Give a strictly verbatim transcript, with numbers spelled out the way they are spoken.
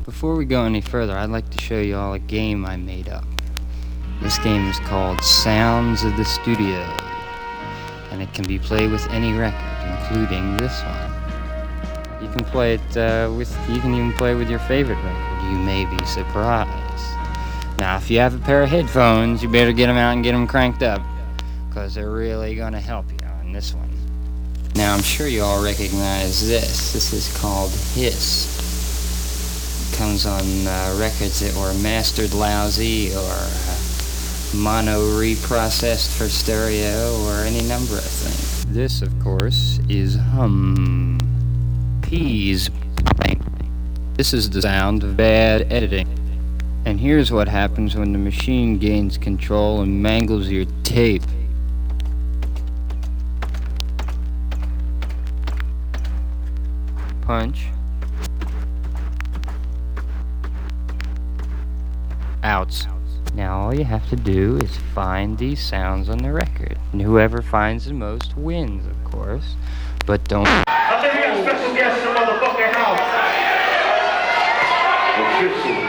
Before we go any further, I'd like to show you all a game I made up. This game is called Sounds of the Studio, and it can be played with any record, including this one. You can play it uh, with, you can even play with your favorite record. You may be surprised. Now, if you have a pair of headphones, you better get them out and get them cranked up, because they're really going to help you on this one. Now, I'm sure you all recognize this. This is called Hiss. It comes on uh, records that were mastered lousy or uh, mono reprocessed for stereo or any number of things. This, of course, is Hum. P's. This is the sound of bad editing. And here's what happens when the machine gains control and mangles your tape. Punch. Outs. Now all you have to do is find these sounds on the record. And whoever finds the most wins, of course. But don't... I think we got a special guest in the motherfucking house. Official.